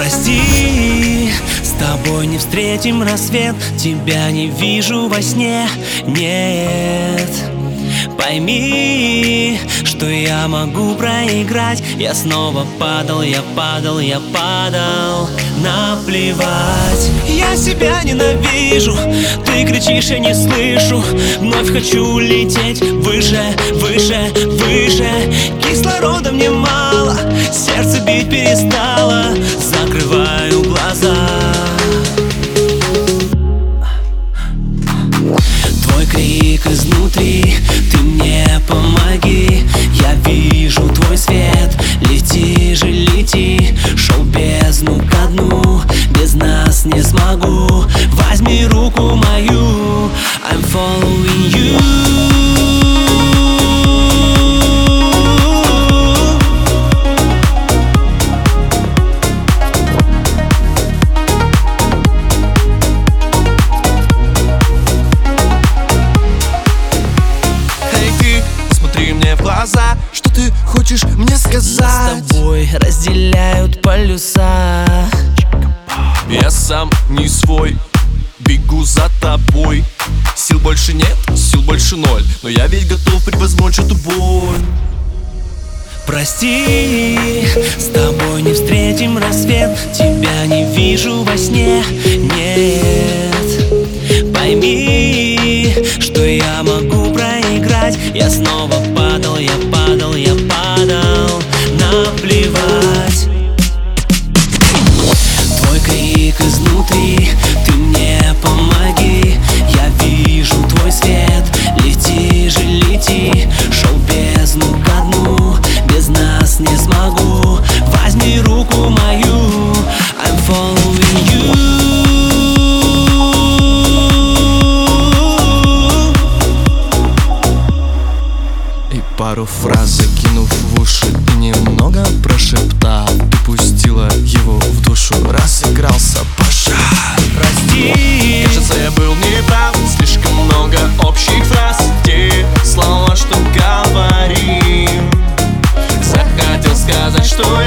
Прости, с тобой не встретим рассвет, тебя не вижу во сне, нет. Пойми, что я могу проиграть. Я снова падал, я падал, я падал. Наплевать, я себя ненавижу. Ты кричишь, я не слышу. Вновь хочу лететь выше, выше, выше. Кислорода мне мало, сердце бить перестало. Закрываю глаза. Твой крик изнутри, ты мне помоги. Я вижу твой свет, лети же, лети. Шел бездну ко дну, без нас не смогу. Возьми руку мою, I'm following you. Что ты хочешь мне сказать? Нас с тобой разделяют полюса. Я сам не свой, бегу за тобой. Сил больше нет, сил больше ноль, но я ведь готов превозмочь эту боль. Прости, с тобой не встретим рассвет, тебя не вижу во сне, нет. Пойми, что я могу проиграть. Я снова падал, я падал, я падал. Наплевать. Твой крик изнутри, ты мне помоги. Я вижу твой свет, лети же, лети. Шел бездну ко дну, без нас не смогу. Возьми руку мою, I'm following you. Пару фраз закинув в уши и немного прошептал, ты пустила его в душу, разыгрался пожар. Прости, кажется, я был неправ, слишком много общих фраз. Те слова, что говорим, захотел сказать, что